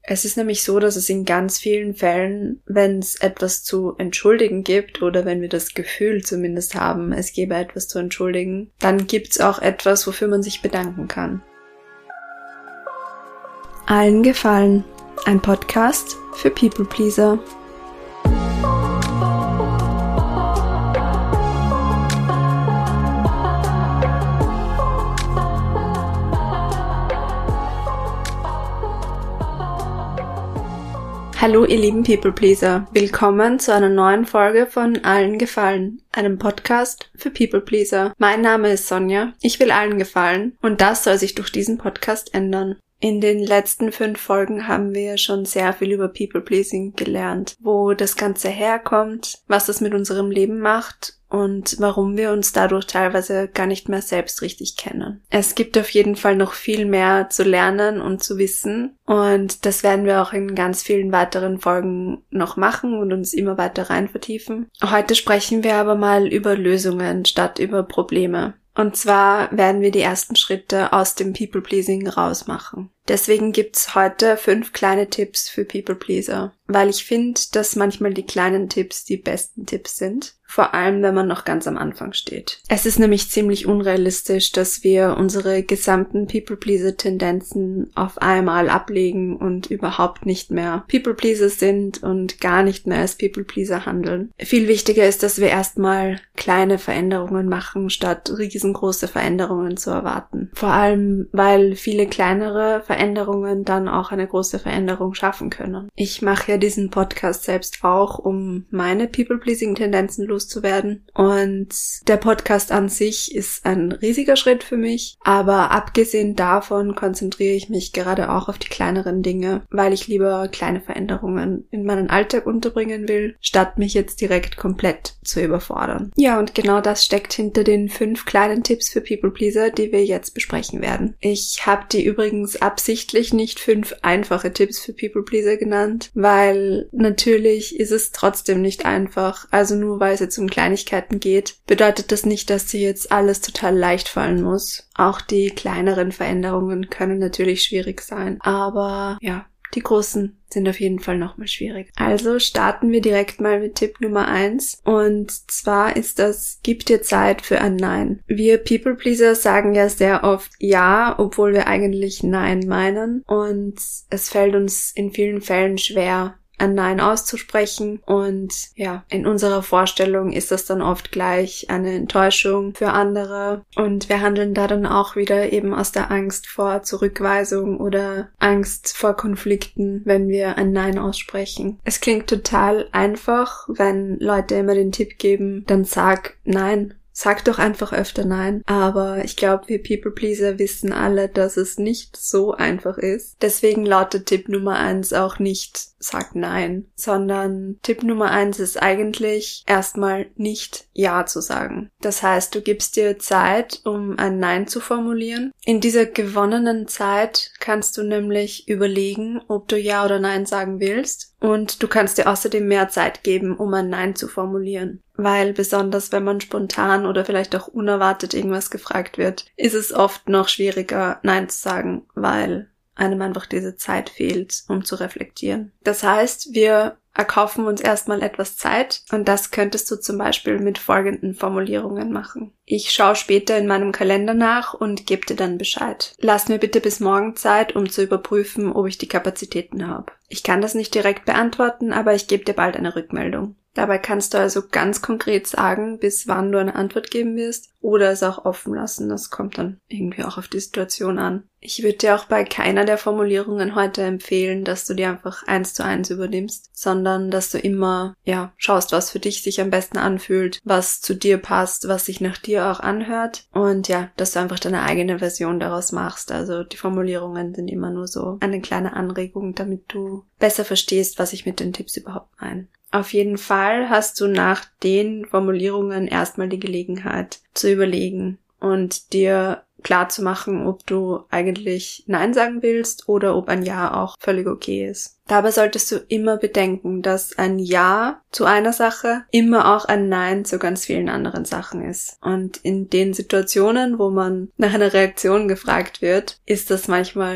Es ist nämlich so, dass es in ganz vielen Fällen, wenn es etwas zu entschuldigen gibt oder wenn wir das Gefühl zumindest haben, es gäbe etwas zu entschuldigen, dann gibt es auch etwas, wofür man sich bedanken kann. Allen gefallen. Ein Podcast für People Pleaser. Hallo ihr lieben People Pleaser, willkommen zu einer neuen Folge von Allen gefallen, einem Podcast für People Pleaser. Mein Name ist Sonja, ich will allen gefallen und das soll sich durch diesen Podcast ändern. In den letzten 5 Folgen haben wir schon sehr viel über People Pleasing gelernt, wo das Ganze herkommt, was das mit unserem Leben macht und warum wir uns dadurch teilweise gar nicht mehr selbst richtig kennen. Es gibt auf jeden Fall noch viel mehr zu lernen und zu wissen und das werden wir auch in ganz vielen weiteren Folgen noch machen und uns immer weiter rein vertiefen. Heute sprechen wir aber mal über Lösungen statt über Probleme. Und zwar werden wir die ersten Schritte aus dem People-Pleasing rausmachen. Deswegen gibt's heute 5 kleine Tipps für People-Pleaser, weil ich finde, dass manchmal die kleinen Tipps die besten Tipps sind, vor allem wenn man noch ganz am Anfang steht. Es ist nämlich ziemlich unrealistisch, dass wir unsere gesamten People-Pleaser-Tendenzen auf einmal ablegen und überhaupt nicht mehr People-Pleaser sind und gar nicht mehr als People-Pleaser handeln. Viel wichtiger ist, dass wir erstmal kleine Veränderungen machen, statt riesengroße Veränderungen zu erwarten. Vor allem, weil viele kleinere Veränderungen dann auch eine große Veränderung schaffen können. Ich mache ja diesen Podcast selbst auch, um meine People-Pleasing-Tendenzen loszuwerden. Und der Podcast an sich ist ein riesiger Schritt für mich, aber abgesehen davon konzentriere ich mich gerade auch auf die kleineren Dinge, weil ich lieber kleine Veränderungen in meinen Alltag unterbringen will, statt mich jetzt direkt komplett zu überfordern. Ja, und genau das steckt hinter den 5 kleinen Tipps für People-Pleaser, die wir jetzt besprechen werden. Ich habe die übrigens absichtlich nicht 5 einfache Tipps für People-Pleaser genannt, weil natürlich ist es trotzdem nicht einfach. Also nur weil es jetzt um Kleinigkeiten geht, bedeutet das nicht, dass dir jetzt alles total leicht fallen muss. Auch die kleineren Veränderungen können natürlich schwierig sein, aber ja, die großen sind auf jeden Fall nochmal schwierig. Also starten wir direkt mal mit Tipp Nummer 1 und zwar ist das, gib dir Zeit für ein Nein. Wir People-Pleaser sagen ja sehr oft Ja, obwohl wir eigentlich Nein meinen und es fällt uns in vielen Fällen schwer, ein Nein auszusprechen und ja, in unserer Vorstellung ist das dann oft gleich eine Enttäuschung für andere und wir handeln da dann auch wieder eben aus der Angst vor Zurückweisung oder Angst vor Konflikten, wenn wir ein Nein aussprechen. Es klingt total einfach, wenn Leute immer den Tipp geben, dann sag Nein. Sag doch einfach öfter Nein. Aber ich glaube, wir People-Pleaser wissen alle, dass es nicht so einfach ist. Deswegen lautet Tipp Nummer 1 auch nicht sag Nein, sondern Tipp Nummer 1 ist eigentlich erstmal nicht Ja zu sagen. Das heißt, du gibst dir Zeit, um ein Nein zu formulieren. In dieser gewonnenen Zeit kannst du nämlich überlegen, ob du Ja oder Nein sagen willst. Und du kannst dir außerdem mehr Zeit geben, um ein Nein zu formulieren. Weil besonders wenn man spontan oder vielleicht auch unerwartet irgendwas gefragt wird, ist es oft noch schwieriger, Nein zu sagen, weil einem einfach diese Zeit fehlt, um zu reflektieren. Das heißt, wir erkaufen uns erstmal etwas Zeit und das könntest du zum Beispiel mit folgenden Formulierungen machen. Ich schaue später in meinem Kalender nach und gebe dir dann Bescheid. Lass mir bitte bis morgen Zeit, um zu überprüfen, ob ich die Kapazitäten habe. Ich kann das nicht direkt beantworten, aber ich gebe dir bald eine Rückmeldung. Dabei kannst du also ganz konkret sagen, bis wann du eine Antwort geben wirst oder es auch offen lassen. Das kommt dann irgendwie auch auf die Situation an. Ich würde dir auch bei keiner der Formulierungen heute empfehlen, dass du die einfach 1:1 übernimmst, sondern dass du immer, schaust, was für dich sich am besten anfühlt, was zu dir passt, was sich nach dir auch anhört und dass du einfach deine eigene Version daraus machst. Also die Formulierungen sind immer nur so eine kleine Anregung, damit du besser verstehst, was ich mit den Tipps überhaupt meine. Auf jeden Fall hast du nach den Formulierungen erstmal die Gelegenheit zu überlegen und dir klar zu machen, ob du eigentlich Nein sagen willst oder ob ein Ja auch völlig okay ist. Dabei solltest du immer bedenken, dass ein Ja zu einer Sache immer auch ein Nein zu ganz vielen anderen Sachen ist. Und in den Situationen, wo man nach einer Reaktion gefragt wird, ist das manchmal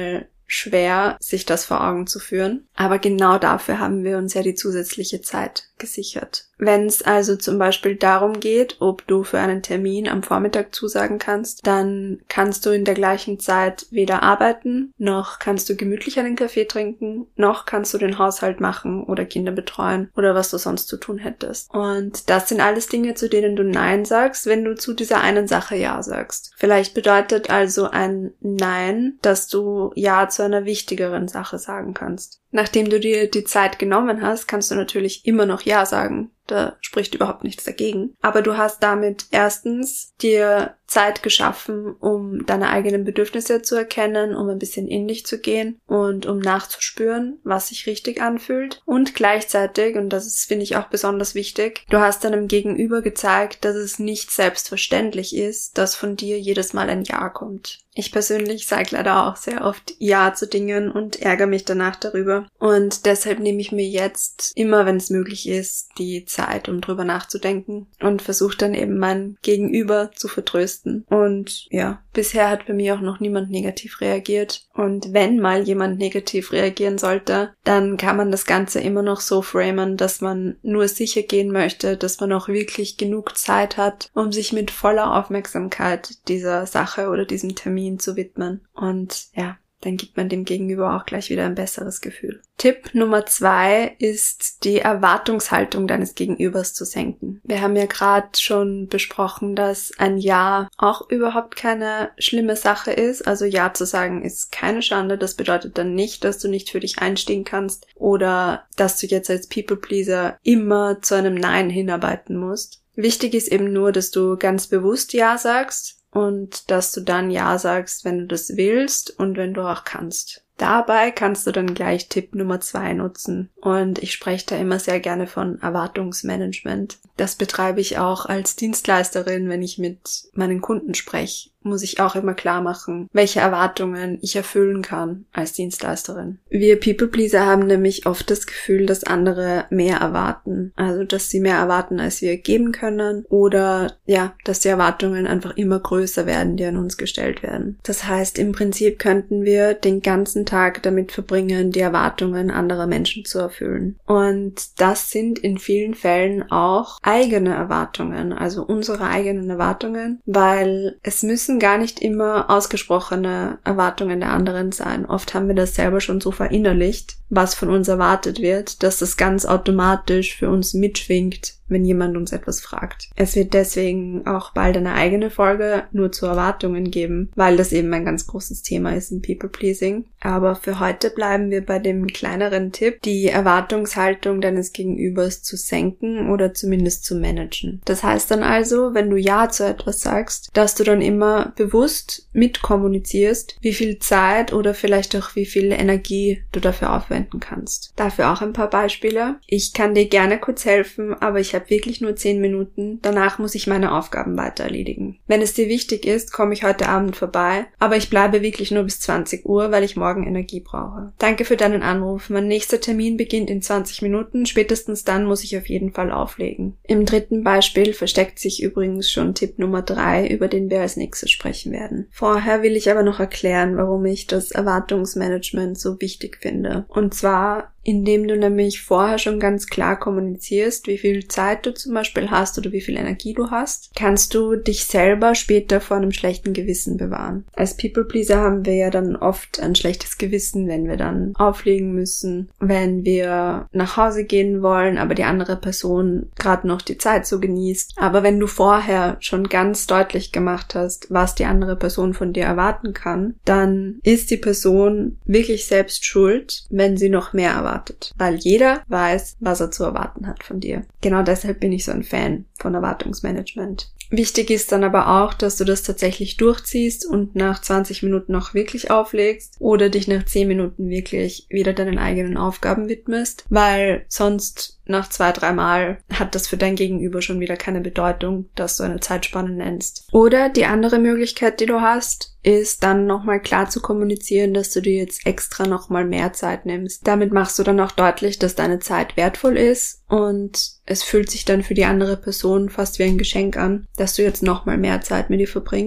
schwer, sich das vor Augen zu führen. Aber genau dafür haben wir uns ja die zusätzliche Zeit gesichert. Wenn es also zum Beispiel darum geht, ob du für einen Termin am Vormittag zusagen kannst, dann kannst du in der gleichen Zeit weder arbeiten, noch kannst du gemütlich einen Kaffee trinken, noch kannst du den Haushalt machen oder Kinder betreuen oder was du sonst zu tun hättest. Und das sind alles Dinge, zu denen du Nein sagst, wenn du zu dieser einen Sache Ja sagst. Vielleicht bedeutet also ein Nein, dass du Ja zu einer wichtigeren Sache sagen kannst. Nachdem du dir die Zeit genommen hast, kannst du natürlich immer noch Ja sagen. Da spricht überhaupt nichts dagegen. Aber du hast damit erstens dir Zeit geschaffen, um deine eigenen Bedürfnisse zu erkennen, um ein bisschen in dich zu gehen und um nachzuspüren, was sich richtig anfühlt. Und gleichzeitig, und das ist, finde ich, auch besonders wichtig, du hast deinem Gegenüber gezeigt, dass es nicht selbstverständlich ist, dass von dir jedes Mal ein Ja kommt. Ich persönlich sage leider auch sehr oft Ja zu Dingen und ärgere mich danach darüber. Und deshalb nehme ich mir jetzt immer, wenn es möglich ist, die Zeit, um drüber nachzudenken und versuche dann eben mein Gegenüber zu vertrösten. Und ja, bisher hat bei mir auch noch niemand negativ reagiert. Und wenn mal jemand negativ reagieren sollte, dann kann man das Ganze immer noch so framen, dass man nur sicher gehen möchte, dass man auch wirklich genug Zeit hat, um sich mit voller Aufmerksamkeit dieser Sache oder diesem Termin zu widmen. Und ja, dann gibt man dem Gegenüber auch gleich wieder ein besseres Gefühl. Tipp Nummer 2 ist, die Erwartungshaltung deines Gegenübers zu senken. Wir haben ja gerade schon besprochen, dass ein Ja auch überhaupt keine schlimme Sache ist. Also Ja zu sagen ist keine Schande. Das bedeutet dann nicht, dass du nicht für dich einstehen kannst oder dass du jetzt als People-Pleaser immer zu einem Nein hinarbeiten musst. Wichtig ist eben nur, dass du ganz bewusst Ja sagst und dass du dann Ja sagst, wenn du das willst und wenn du auch kannst. Dabei kannst du dann gleich Tipp Nummer 2 nutzen. Und ich spreche da immer sehr gerne von Erwartungsmanagement. Das betreibe ich auch als Dienstleisterin, wenn ich mit meinen Kunden spreche. Muss ich auch immer klar machen, welche Erwartungen ich erfüllen kann als Dienstleisterin. Wir People-Pleaser haben nämlich oft das Gefühl, dass andere mehr erwarten. Also, dass sie mehr erwarten, als wir geben können. Oder, ja, dass die Erwartungen einfach immer größer werden, die an uns gestellt werden. Das heißt, im Prinzip könnten wir den ganzen Tag damit verbringen, die Erwartungen anderer Menschen zu erfüllen. Und das sind in vielen Fällen auch eigene Erwartungen, also unsere eigenen Erwartungen, weil es müssen gar nicht immer ausgesprochene Erwartungen der anderen sein. Oft haben wir das selber schon so verinnerlicht, was von uns erwartet wird, dass das ganz automatisch für uns mitschwingt, wenn jemand uns etwas fragt. Es wird deswegen auch bald eine eigene Folge nur zu Erwartungen geben, weil das eben ein ganz großes Thema ist im People-Pleasing. Aber für heute bleiben wir bei dem kleineren Tipp, die Erwartungshaltung deines Gegenübers zu senken oder zumindest zu managen. Das heißt dann also, wenn du Ja zu etwas sagst, dass du dann immer bewusst mitkommunizierst, wie viel Zeit oder vielleicht auch wie viel Energie du dafür aufwenden kannst. Dafür auch ein paar Beispiele. Ich kann dir gerne kurz helfen, aber ich habe wirklich nur 10 Minuten. Danach muss ich meine Aufgaben weiter erledigen. Wenn es dir wichtig ist, komme ich heute Abend vorbei, aber ich bleibe wirklich nur bis 20 Uhr, weil ich morgen Energie brauche. Danke für deinen Anruf. Mein nächster Termin beginnt in 20 Minuten. Spätestens dann muss ich auf jeden Fall auflegen. Im dritten Beispiel versteckt sich übrigens schon Tipp Nummer 3, über den wir als nächstes sprechen werden. Vorher will ich aber noch erklären, warum ich das Erwartungsmanagement so wichtig finde. Und zwar, indem du nämlich vorher schon ganz klar kommunizierst, wie viel Zeit du zum Beispiel hast oder wie viel Energie du hast, kannst du dich selber später vor einem schlechten Gewissen bewahren. Als People-Pleaser haben wir ja dann oft ein schlechtes Gewissen, wenn wir dann auflegen müssen, wenn wir nach Hause gehen wollen, aber die andere Person gerade noch die Zeit so genießt. Aber wenn du vorher schon ganz deutlich gemacht hast, was die andere Person von dir erwarten kann, dann ist die Person wirklich selbst schuld, wenn sie noch mehr erwartet. Weil jeder weiß, was er zu erwarten hat von dir. Genau deshalb bin ich so ein Fan von Erwartungsmanagement. Wichtig ist dann aber auch, dass du das tatsächlich durchziehst und nach 20 Minuten auch wirklich auflegst oder dich nach 10 Minuten wirklich wieder deinen eigenen Aufgaben widmest, weil sonst nach 2-3 Mal hat das für dein Gegenüber schon wieder keine Bedeutung, dass du eine Zeitspanne nennst. Oder die andere Möglichkeit, die du hast, ist dann nochmal klar zu kommunizieren, dass du dir jetzt extra nochmal mehr Zeit nimmst. Damit machst du dann auch deutlich, dass deine Zeit wertvoll ist und es fühlt sich dann für die andere Person fast wie ein Geschenk an, dass du jetzt nochmal mehr Zeit mit ihr verbringst.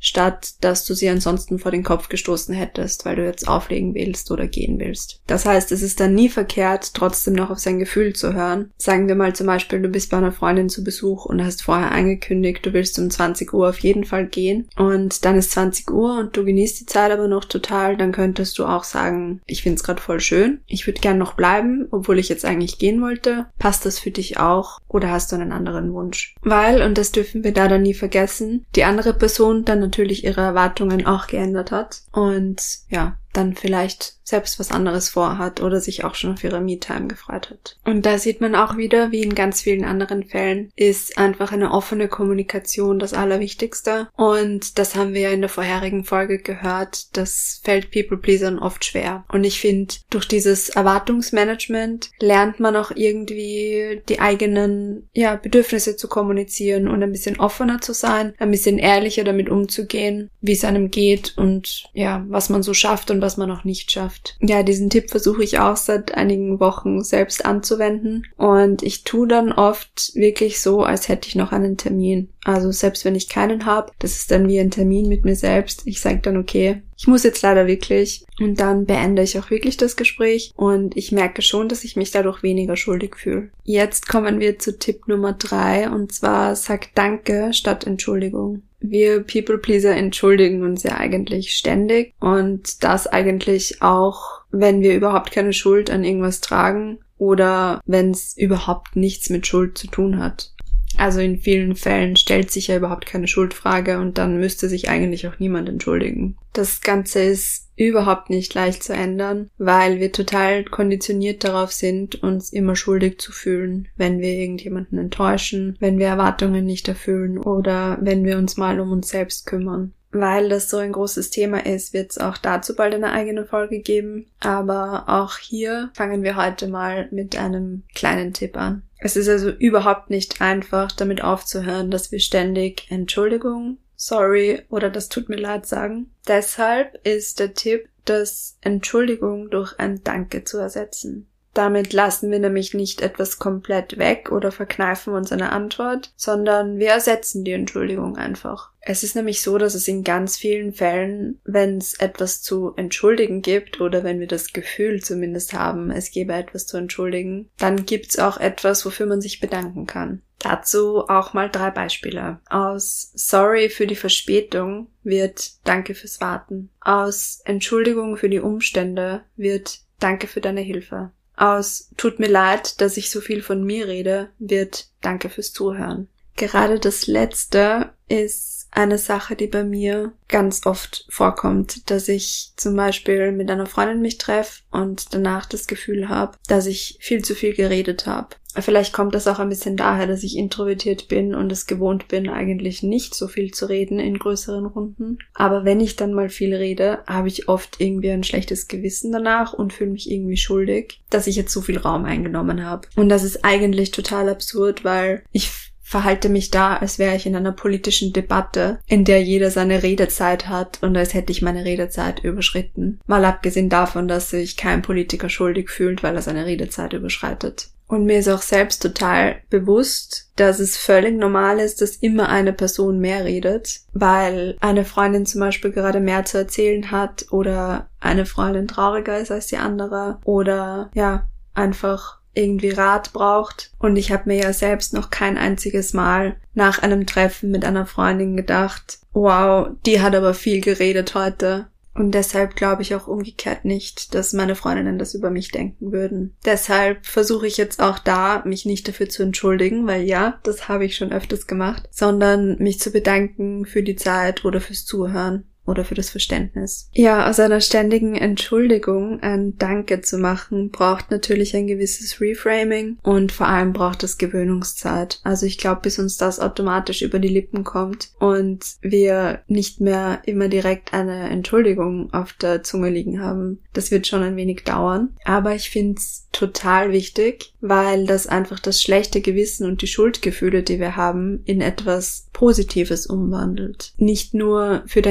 statt dass du sie ansonsten vor den Kopf gestoßen hättest, weil du jetzt auflegen willst oder gehen willst. Das heißt, es ist dann nie verkehrt, trotzdem noch auf sein Gefühl zu hören. Sagen wir mal zum Beispiel, du bist bei einer Freundin zu Besuch und hast vorher angekündigt, du willst um 20 Uhr auf jeden Fall gehen und dann ist 20 Uhr und du genießt die Zeit aber noch total, dann könntest du auch sagen, ich finde es gerade voll schön, ich würde gern noch bleiben, obwohl ich jetzt eigentlich gehen wollte. Passt das für dich auch oder hast du einen anderen Wunsch? Weil, und das dürfen wir da dann nie vergessen, die andere Person dann natürlich ihre Erwartungen auch geändert hat und ja, dann vielleicht selbst was anderes vorhat oder sich auch schon auf ihre Me-Time gefreut hat. Und da sieht man auch wieder, wie in ganz vielen anderen Fällen, ist einfach eine offene Kommunikation das Allerwichtigste. Und das haben wir ja in der vorherigen Folge gehört, das fällt People-Pleasern oft schwer. Und ich finde, durch dieses Erwartungsmanagement lernt man auch irgendwie die eigenen Bedürfnisse zu kommunizieren und ein bisschen offener zu sein, ein bisschen ehrlicher damit umzugehen, wie es einem geht und ja, was man so schafft und was man noch nicht schafft. Ja, diesen Tipp versuche ich auch seit einigen Wochen selbst anzuwenden und ich tue dann oft wirklich so, als hätte ich noch einen Termin. Also selbst wenn ich keinen habe, das ist dann wie ein Termin mit mir selbst. Ich sage dann, okay, ich muss jetzt leider wirklich und dann beende ich auch wirklich das Gespräch und ich merke schon, dass ich mich dadurch weniger schuldig fühle. Jetzt kommen wir zu Tipp Nummer 3 und zwar sag Danke statt Entschuldigung. Wir People-Pleaser entschuldigen uns ja eigentlich ständig und das eigentlich auch, wenn wir überhaupt keine Schuld an irgendwas tragen oder wenn es überhaupt nichts mit Schuld zu tun hat. Also in vielen Fällen stellt sich ja überhaupt keine Schuldfrage und dann müsste sich eigentlich auch niemand entschuldigen. Das Ganze ist überhaupt nicht leicht zu ändern, weil wir total konditioniert darauf sind, uns immer schuldig zu fühlen, wenn wir irgendjemanden enttäuschen, wenn wir Erwartungen nicht erfüllen oder wenn wir uns mal um uns selbst kümmern. Weil das so ein großes Thema ist, wird es auch dazu bald eine eigene Folge geben. Aber auch hier fangen wir heute mal mit einem kleinen Tipp an. Es ist also überhaupt nicht einfach, damit aufzuhören, dass wir ständig Entschuldigung, sorry oder das tut mir leid sagen. Deshalb ist der Tipp, das Entschuldigung durch ein Danke zu ersetzen. Damit lassen wir nämlich nicht etwas komplett weg oder verkneifen uns eine Antwort, sondern wir ersetzen die Entschuldigung einfach. Es ist nämlich so, dass es in ganz vielen Fällen, wenn es etwas zu entschuldigen gibt oder wenn wir das Gefühl zumindest haben, es gäbe etwas zu entschuldigen, dann gibt's auch etwas, wofür man sich bedanken kann. Dazu auch mal 3 Beispiele. Aus Sorry für die Verspätung wird Danke fürs Warten. Aus Entschuldigung für die Umstände wird Danke für deine Hilfe. Aus Tut mir leid, dass ich so viel von mir rede, wird Danke fürs Zuhören. Gerade das Letzte ist eine Sache, die bei mir ganz oft vorkommt, dass ich zum Beispiel mit einer Freundin mich treffe und danach das Gefühl habe, dass ich viel zu viel geredet habe. Vielleicht kommt das auch ein bisschen daher, dass ich introvertiert bin und es gewohnt bin, eigentlich nicht so viel zu reden in größeren Runden. Aber wenn ich dann mal viel rede, habe ich oft irgendwie ein schlechtes Gewissen danach und fühle mich irgendwie schuldig, dass ich jetzt so viel Raum eingenommen habe. Und das ist eigentlich total absurd, weil ich verhalte mich da, als wäre ich in einer politischen Debatte, in der jeder seine Redezeit hat und als hätte ich meine Redezeit überschritten. Mal abgesehen davon, dass sich kein Politiker schuldig fühlt, weil er seine Redezeit überschreitet. Und mir ist auch selbst total bewusst, dass es völlig normal ist, dass immer eine Person mehr redet, weil eine Freundin zum Beispiel gerade mehr zu erzählen hat oder eine Freundin trauriger ist als die andere oder ja, einfach irgendwie Rat braucht. Und ich habe mir ja selbst noch kein einziges Mal nach einem Treffen mit einer Freundin gedacht, wow, die hat aber viel geredet heute. Und deshalb glaube ich auch umgekehrt nicht, dass meine Freundinnen das über mich denken würden. Deshalb versuche ich jetzt auch da, mich nicht dafür zu entschuldigen, weil ja, das habe ich schon öfters gemacht, sondern mich zu bedanken für die Zeit oder fürs Zuhören oder für das Verständnis. Ja, aus einer ständigen Entschuldigung ein Danke zu machen, braucht natürlich ein gewisses Reframing und vor allem braucht es Gewöhnungszeit. Also ich glaube, bis uns das automatisch über die Lippen kommt und wir nicht mehr immer direkt eine Entschuldigung auf der Zunge liegen haben, das wird schon ein wenig dauern. Aber ich finde es total wichtig, weil das einfach das schlechte Gewissen und die Schuldgefühle, die wir haben, in etwas Positives umwandelt. Nicht nur für dein Gegenüber,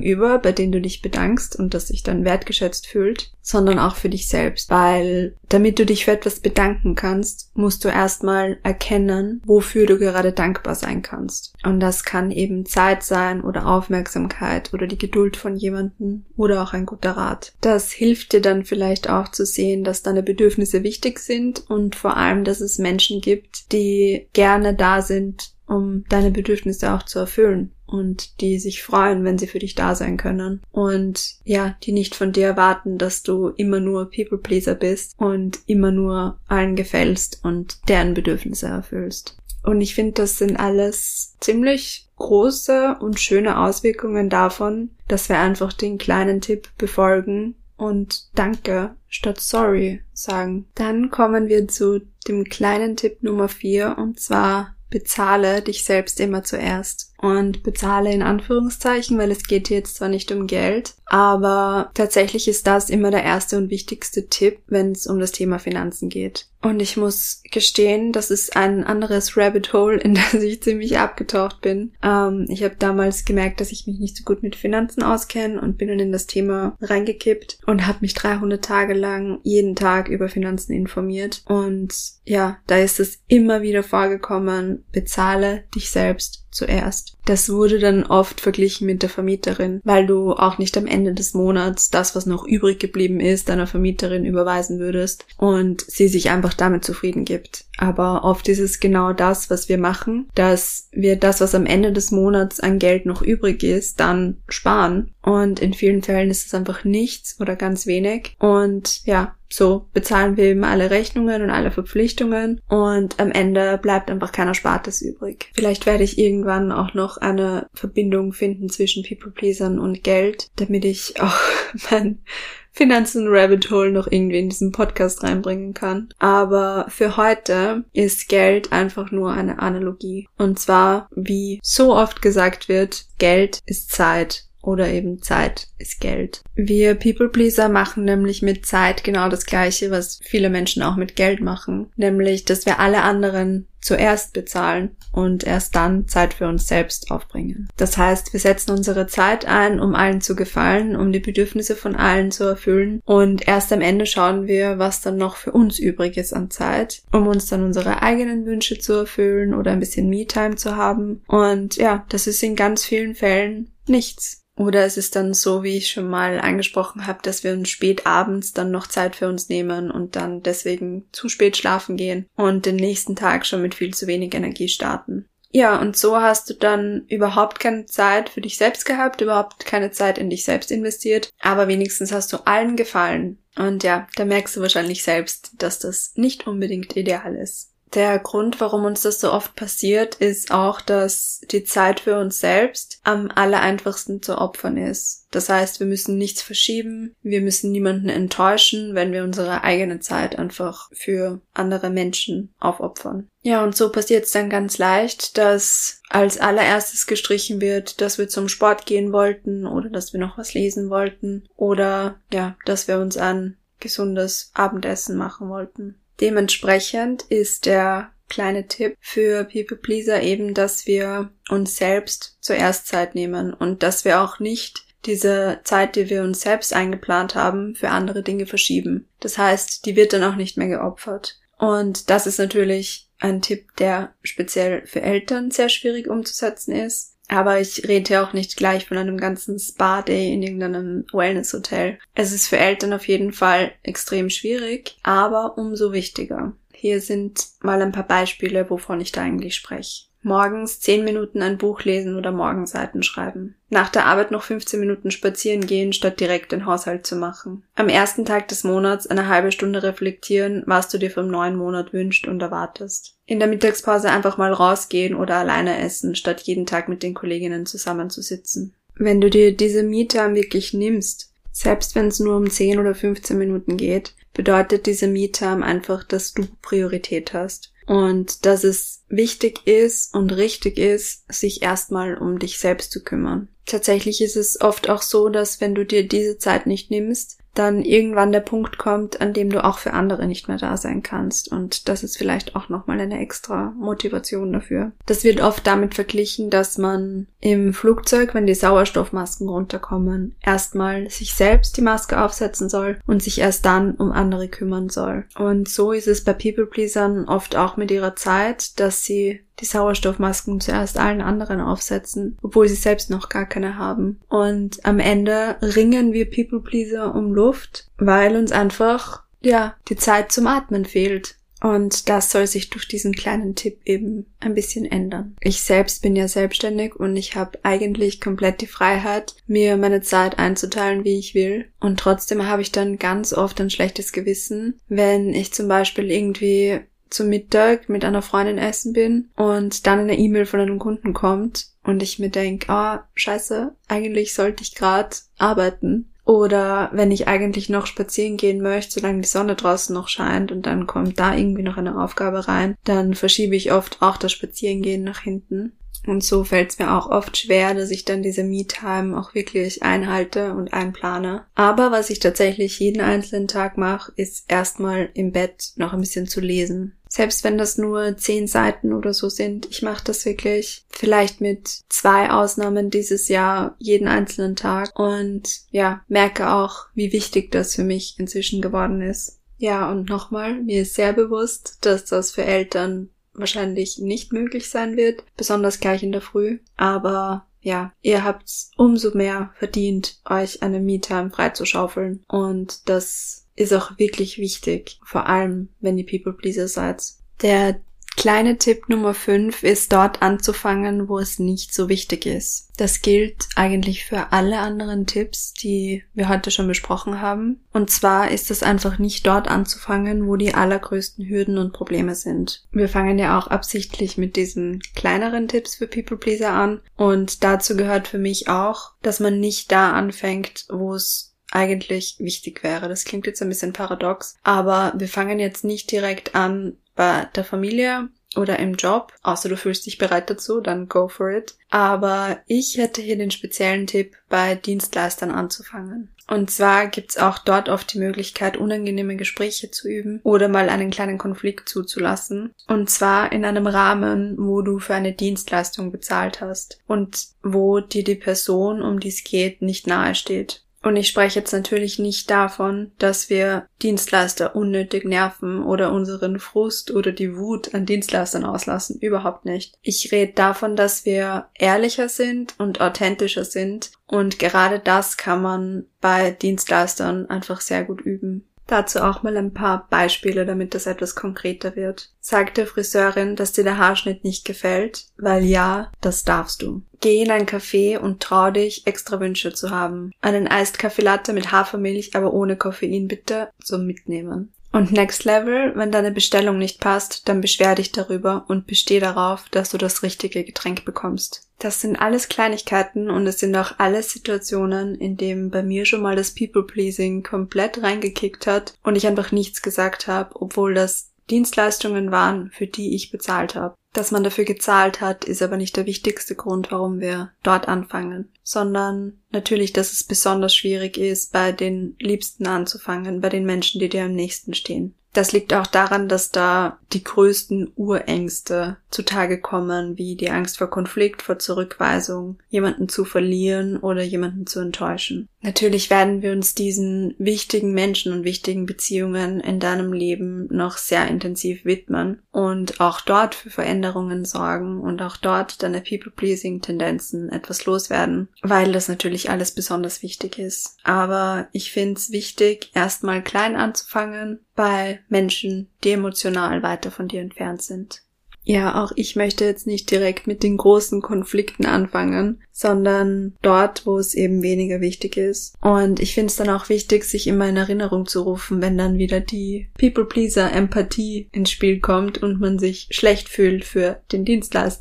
Gegenüber, bei denen du dich bedankst und das sich dann wertgeschätzt fühlt, sondern auch für dich selbst. Weil damit du dich für etwas bedanken kannst, musst du erstmal erkennen, wofür du gerade dankbar sein kannst. Und das kann eben Zeit sein oder Aufmerksamkeit oder die Geduld von jemandem oder auch ein guter Rat. Das hilft dir dann vielleicht auch zu sehen, dass deine Bedürfnisse wichtig sind und vor allem, dass es Menschen gibt, die gerne da sind, um deine Bedürfnisse auch zu erfüllen und die sich freuen, wenn sie für dich da sein können und ja, die nicht von dir erwarten, dass du immer nur People-Pleaser bist und immer nur allen gefällst und deren Bedürfnisse erfüllst. Und ich finde, das sind alles ziemlich große und schöne Auswirkungen davon, dass wir einfach den kleinen Tipp befolgen und Danke statt Sorry sagen. Dann kommen wir zu dem kleinen Tipp Nummer 4 und zwar: bezahle dich selbst immer zuerst. Und bezahle in Anführungszeichen, weil es geht hier jetzt zwar nicht um Geld, aber tatsächlich ist das immer der erste und wichtigste Tipp, wenn es um das Thema Finanzen geht. Und ich muss gestehen, das ist ein anderes Rabbit Hole, in das ich ziemlich abgetaucht bin. Ich habe damals gemerkt, dass ich mich nicht so gut mit Finanzen auskenne und bin dann in das Thema reingekippt und habe mich 300 Tage lang jeden Tag über Finanzen informiert. Und ja, da ist es immer wieder vorgekommen: bezahle dich selbst zuerst. Das wurde dann oft verglichen mit der Vermieterin, weil du auch nicht am Ende des Monats das, was noch übrig geblieben ist, deiner Vermieterin überweisen würdest und sie sich einfach damit zufrieden gibt. Aber oft ist es genau das, was wir machen, dass wir das, was am Ende des Monats an Geld noch übrig ist, dann sparen. Und in vielen Fällen ist es einfach nichts oder ganz wenig. Und ja, so bezahlen wir eben alle Rechnungen und alle Verpflichtungen und am Ende bleibt einfach kein Erspartes übrig. Vielleicht werde ich irgendwann auch noch eine Verbindung finden zwischen People-Pleasern und Geld, damit ich auch mein Finanzen-Rabbit-Hole noch irgendwie in diesen Podcast reinbringen kann. Aber für heute ist Geld einfach nur eine Analogie. Und zwar, wie so oft gesagt wird, Geld ist Zeit. Oder eben Zeit ist Geld. Wir People-Pleaser machen nämlich mit Zeit genau das Gleiche, was viele Menschen auch mit Geld machen. Nämlich, dass wir alle anderen zuerst bezahlen und erst dann Zeit für uns selbst aufbringen. Das heißt, wir setzen unsere Zeit ein, um allen zu gefallen, um die Bedürfnisse von allen zu erfüllen und erst am Ende schauen wir, was dann noch für uns übrig ist an Zeit, um uns dann unsere eigenen Wünsche zu erfüllen oder ein bisschen Me-Time zu haben. Und ja, das ist in ganz vielen Fällen nichts. Oder es ist dann so, wie ich schon mal angesprochen habe, dass wir uns spät abends dann noch Zeit für uns nehmen und dann deswegen zu spät schlafen gehen und den nächsten Tag schon mit viel zu wenig Energie starten. Ja, und so hast du dann überhaupt keine Zeit für dich selbst gehabt, überhaupt keine Zeit in dich selbst investiert, aber wenigstens hast du allen gefallen. Und ja, da merkst du wahrscheinlich selbst, dass das nicht unbedingt ideal ist. Der Grund, warum uns das so oft passiert, ist auch, dass die Zeit für uns selbst am allereinfachsten zu opfern ist. Das heißt, wir müssen nichts verschieben, wir müssen niemanden enttäuschen, wenn wir unsere eigene Zeit einfach für andere Menschen aufopfern. Ja, und so passiert es dann ganz leicht, dass als allererstes gestrichen wird, dass wir zum Sport gehen wollten oder dass wir noch was lesen wollten oder ja, dass wir uns ein gesundes Abendessen machen wollten. Dementsprechend ist der kleine Tipp für People-Pleaser eben, dass wir uns selbst zuerst Zeit nehmen und dass wir auch nicht diese Zeit, die wir uns selbst eingeplant haben, für andere Dinge verschieben. Das heißt, die wird dann auch nicht mehr geopfert. Und das ist natürlich ein Tipp, der speziell für Eltern sehr schwierig umzusetzen ist. Aber ich rede ja auch nicht gleich von einem ganzen Spa-Day in irgendeinem Wellness-Hotel. Es ist für Eltern auf jeden Fall extrem schwierig, aber umso wichtiger. Hier sind mal ein paar Beispiele, wovon ich da eigentlich spreche. Morgens 10 Minuten ein Buch lesen oder Morgenseiten schreiben. Nach der Arbeit noch 15 Minuten spazieren gehen, statt direkt den Haushalt zu machen. Am ersten Tag des Monats eine halbe Stunde reflektieren, was du dir vom neuen Monat wünschst und erwartest. In der Mittagspause einfach mal rausgehen oder alleine essen, statt jeden Tag mit den Kolleginnen zusammenzusitzen. Wenn du dir diese Me-Time wirklich nimmst, selbst wenn es nur um 10 oder 15 Minuten geht, bedeutet diese Me-Time einfach, dass du Priorität hast. Und dass es wichtig ist und richtig ist, sich erstmal um dich selbst zu kümmern. Tatsächlich ist es oft auch so, dass wenn du dir diese Zeit nicht nimmst, dann irgendwann der Punkt kommt, an dem du auch für andere nicht mehr da sein kannst. Und das ist vielleicht auch nochmal eine extra Motivation dafür. Das wird oft damit verglichen, dass man im Flugzeug, wenn die Sauerstoffmasken runterkommen, erstmal sich selbst die Maske aufsetzen soll und sich erst dann um andere kümmern soll. Und so ist es bei People-Pleasern oft auch mit ihrer Zeit, dass sie die Sauerstoffmasken zuerst allen anderen aufsetzen, obwohl sie selbst noch gar keine haben. Und am Ende ringen wir People-Pleaser um Luft, weil uns einfach, die Zeit zum Atmen fehlt. Und das soll sich durch diesen kleinen Tipp eben ein bisschen ändern. Ich selbst bin ja selbstständig und ich habe eigentlich komplett die Freiheit, mir meine Zeit einzuteilen, wie ich will. Und trotzdem habe ich dann ganz oft ein schlechtes Gewissen, wenn ich zum Beispiel irgendwie zum Mittag mit einer Freundin essen bin und dann eine E-Mail von einem Kunden kommt und ich mir denke, scheiße, eigentlich sollte ich gerade arbeiten. Oder wenn ich eigentlich noch spazieren gehen möchte, solange die Sonne draußen noch scheint und dann kommt da irgendwie noch eine Aufgabe rein, dann verschiebe ich oft auch das Spazierengehen nach hinten. Und so fällt es mir auch oft schwer, dass ich dann diese Me-Time auch wirklich einhalte und einplane. Aber was ich tatsächlich jeden einzelnen Tag mache, ist erstmal im Bett noch ein bisschen zu lesen. Selbst wenn das nur 10 Seiten oder so sind, ich mache das wirklich vielleicht mit 2 Ausnahmen dieses Jahr jeden einzelnen Tag und merke auch, wie wichtig das für mich inzwischen geworden ist. Ja, und nochmal, mir ist sehr bewusst, dass das für Eltern wahrscheinlich nicht möglich sein wird, besonders gleich in der Früh. Aber ihr habt's umso mehr verdient, euch eine Me-Time freizuschaufeln. Und das ist auch wirklich wichtig, vor allem, wenn ihr People-Pleaser seid. Der kleine Tipp Nummer 5 ist, dort anzufangen, wo es nicht so wichtig ist. Das gilt eigentlich für alle anderen Tipps, die wir heute schon besprochen haben. Und zwar ist es einfach nicht dort anzufangen, wo die allergrößten Hürden und Probleme sind. Wir fangen ja auch absichtlich mit diesen kleineren Tipps für People-Pleaser an. Und dazu gehört für mich auch, dass man nicht da anfängt, wo es eigentlich wichtig wäre. Das klingt jetzt ein bisschen paradox, aber wir fangen jetzt nicht direkt an bei der Familie oder im Job, außer du fühlst dich bereit dazu, dann go for it. Aber ich hätte hier den speziellen Tipp, bei Dienstleistern anzufangen. Und zwar gibt's auch dort oft die Möglichkeit, unangenehme Gespräche zu üben oder mal einen kleinen Konflikt zuzulassen. Und zwar in einem Rahmen, wo du für eine Dienstleistung bezahlt hast und wo dir die Person, um die es geht, nicht nahe steht. Und ich spreche jetzt natürlich nicht davon, dass wir Dienstleister unnötig nerven oder unseren Frust oder die Wut an Dienstleistern auslassen. Überhaupt nicht. Ich rede davon, dass wir ehrlicher sind und authentischer sind. Und gerade das kann man bei Dienstleistern einfach sehr gut üben. Dazu auch mal ein paar Beispiele, damit das etwas konkreter wird. Sag der Friseurin, dass dir der Haarschnitt nicht gefällt, weil ja, das darfst du. Geh in ein Café und trau dich, extra Wünsche zu haben. Einen Iced Kaffee Latte mit Hafermilch, aber ohne Koffein bitte, zum Mitnehmen. Und next level, wenn deine Bestellung nicht passt, dann beschwer dich darüber und besteh darauf, dass du das richtige Getränk bekommst. Das sind alles Kleinigkeiten und es sind auch alles Situationen, in denen bei mir schon mal das People-Pleasing komplett reingekickt hat und ich einfach nichts gesagt habe, obwohl das Dienstleistungen waren, für die ich bezahlt habe. Dass man dafür gezahlt hat, ist aber nicht der wichtigste Grund, warum wir dort anfangen, sondern natürlich, dass es besonders schwierig ist, bei den Liebsten anzufangen, bei den Menschen, die dir am nächsten stehen. Das liegt auch daran, dass da die größten Urängste zutage kommen, wie die Angst vor Konflikt, vor Zurückweisung, jemanden zu verlieren oder jemanden zu enttäuschen. Natürlich werden wir uns diesen wichtigen Menschen und wichtigen Beziehungen in deinem Leben noch sehr intensiv widmen und auch dort für Veränderungen sorgen und auch dort deine People-Pleasing-Tendenzen etwas loswerden, weil das natürlich alles besonders wichtig ist. Aber ich finde es wichtig, erstmal klein anzufangen bei Menschen, die emotional weiter von dir entfernt sind. Ja, auch ich möchte jetzt nicht direkt mit den großen Konflikten anfangen, sondern dort, wo es eben weniger wichtig ist. Und ich finde es dann auch wichtig, sich immer in Erinnerung zu rufen, wenn dann wieder die People-Pleaser-Empathie ins Spiel kommt und man sich schlecht fühlt für den Dienstleister,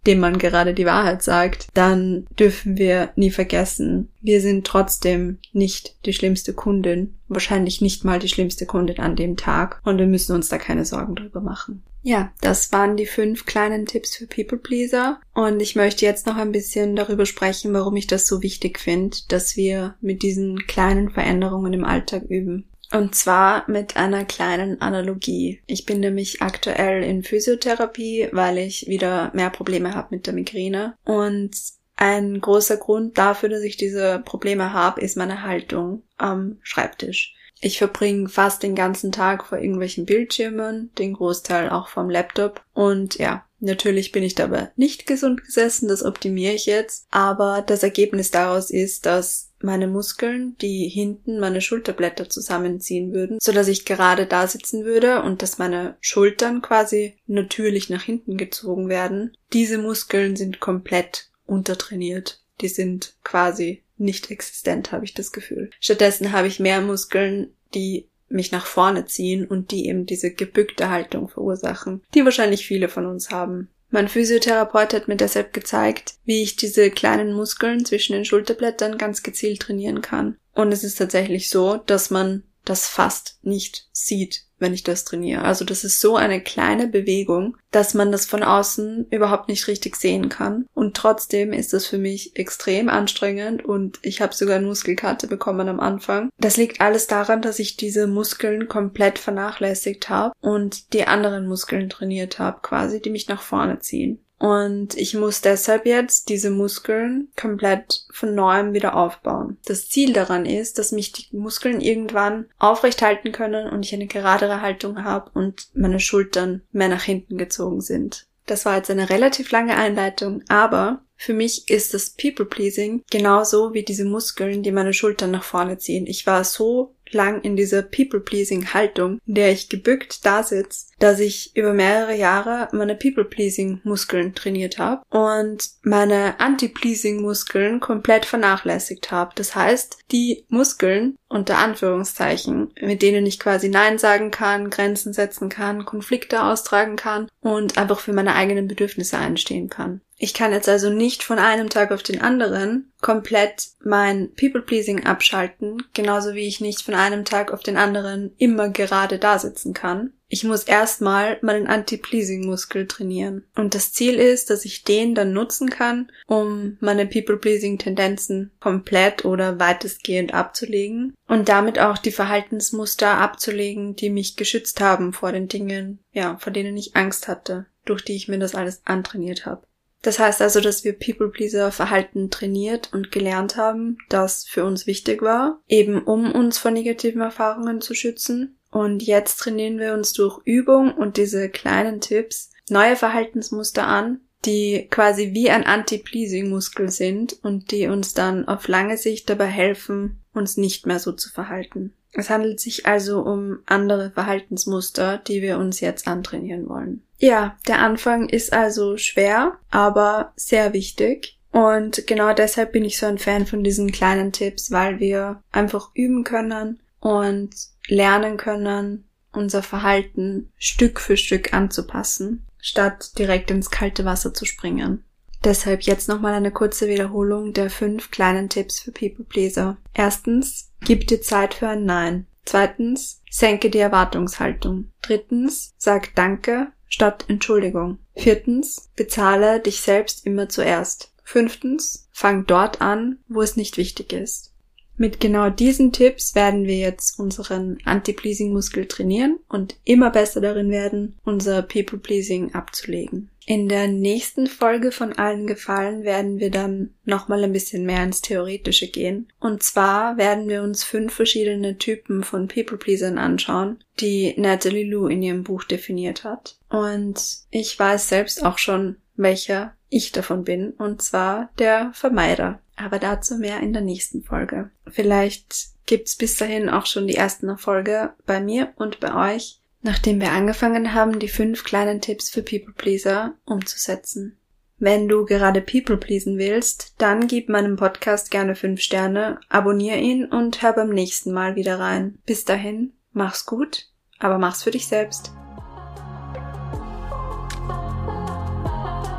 dem man gerade die Wahrheit sagt, dann dürfen wir nie vergessen, wir sind trotzdem nicht die schlimmste Kundin, wahrscheinlich nicht mal die schlimmste Kundin an dem Tag und wir müssen uns da keine Sorgen drüber machen. Ja, das waren die 5 kleinen Tipps für People Pleaser und ich möchte jetzt noch ein bisschen darüber sprechen, warum ich das so wichtig finde, dass wir mit diesen kleinen Veränderungen im Alltag üben. Und zwar mit einer kleinen Analogie. Ich bin nämlich aktuell in Physiotherapie, weil ich wieder mehr Probleme habe mit der Migräne. Und ein großer Grund dafür, dass ich diese Probleme habe, ist meine Haltung am Schreibtisch. Ich verbringe fast den ganzen Tag vor irgendwelchen Bildschirmen, den Großteil auch vom Laptop. Und ja, natürlich bin ich dabei nicht gesund gesessen, das optimiere ich jetzt. Aber das Ergebnis daraus ist, dass meine Muskeln, die hinten meine Schulterblätter zusammenziehen würden, sodass ich gerade da sitzen würde und dass meine Schultern quasi natürlich nach hinten gezogen werden. Diese Muskeln sind komplett untertrainiert. Die sind quasi nicht existent, habe ich das Gefühl. Stattdessen habe ich mehr Muskeln, die mich nach vorne ziehen und die eben diese gebückte Haltung verursachen, die wahrscheinlich viele von uns haben. Mein Physiotherapeut hat mir deshalb gezeigt, wie ich diese kleinen Muskeln zwischen den Schulterblättern ganz gezielt trainieren kann. Und es ist tatsächlich so, dass man das fast nicht sieht, wenn ich das trainiere. Also das ist so eine kleine Bewegung, dass man das von außen überhaupt nicht richtig sehen kann. Und trotzdem ist das für mich extrem anstrengend und ich habe sogar eine Muskelkater bekommen am Anfang. Das liegt alles daran, dass ich diese Muskeln komplett vernachlässigt habe und die anderen Muskeln trainiert habe, quasi, die mich nach vorne ziehen. Und ich muss deshalb jetzt diese Muskeln komplett von neuem wieder aufbauen. Das Ziel daran ist, dass mich die Muskeln irgendwann aufrecht halten können und ich eine geradere Haltung habe und meine Schultern mehr nach hinten gezogen sind. Das war jetzt eine relativ lange Einleitung, aber für mich ist das People-Pleasing genauso wie diese Muskeln, die meine Schultern nach vorne ziehen. Ich war so lang in dieser People-Pleasing-Haltung, in der ich gebückt da sitze, dass ich über mehrere Jahre meine People-Pleasing-Muskeln trainiert habe und meine Anti-Pleasing-Muskeln komplett vernachlässigt habe. Das heißt, die Muskeln, unter Anführungszeichen, mit denen ich quasi Nein sagen kann, Grenzen setzen kann, Konflikte austragen kann und einfach für meine eigenen Bedürfnisse einstehen kann. Ich kann jetzt also nicht von einem Tag auf den anderen komplett mein People-Pleasing abschalten, genauso wie ich nicht von einem Tag auf den anderen immer gerade da sitzen kann. Ich muss erstmal meinen Anti-Pleasing-Muskel trainieren. Und das Ziel ist, dass ich den dann nutzen kann, um meine People-Pleasing-Tendenzen komplett oder weitestgehend abzulegen und damit auch die Verhaltensmuster abzulegen, die mich geschützt haben vor den Dingen, vor denen ich Angst hatte, durch die ich mir das alles antrainiert habe. Das heißt also, dass wir People-Pleaser-Verhalten trainiert und gelernt haben, das für uns wichtig war, eben um uns vor negativen Erfahrungen zu schützen. Und jetzt trainieren wir uns durch Übung und diese kleinen Tipps neue Verhaltensmuster an, die quasi wie ein Anti-Pleasing-Muskel sind und die uns dann auf lange Sicht dabei helfen, uns nicht mehr so zu verhalten. Es handelt sich also um andere Verhaltensmuster, die wir uns jetzt antrainieren wollen. Ja, der Anfang ist also schwer, aber sehr wichtig. Und genau deshalb bin ich so ein Fan von diesen kleinen Tipps, weil wir einfach üben können und lernen können, unser Verhalten Stück für Stück anzupassen, statt direkt ins kalte Wasser zu springen. Deshalb jetzt nochmal eine kurze Wiederholung der 5 kleinen Tipps für People Pleaser. Erstens, gib dir Zeit für ein Nein. Zweitens, senke die Erwartungshaltung. Drittens, sag Danke statt Entschuldigung. Viertens, bezahle dich selbst immer zuerst. Fünftens, fang dort an, wo es nicht wichtig ist. Mit genau diesen Tipps werden wir jetzt unseren Anti-Pleasing-Muskel trainieren und immer besser darin werden, unser People-Pleasing abzulegen. In der nächsten Folge von Allen gefallen werden wir dann nochmal ein bisschen mehr ins Theoretische gehen. Und zwar werden wir uns 5 verschiedene Typen von People-Pleasern anschauen, die Natalie Lu in ihrem Buch definiert hat. Und ich weiß selbst auch schon, welcher ich davon bin, und zwar der Vermeider. Aber dazu mehr in der nächsten Folge. Vielleicht gibt's bis dahin auch schon die ersten Erfolge bei mir und bei euch, nachdem wir angefangen haben, die 5 kleinen Tipps für People Pleaser umzusetzen. Wenn du gerade People pleasen willst, dann gib meinem Podcast gerne 5 Sterne, abonniere ihn und hör beim nächsten Mal wieder rein. Bis dahin, mach's gut, aber mach's für dich selbst.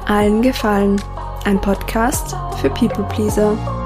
Allen gefallen. Ein Podcast für People Pleaser.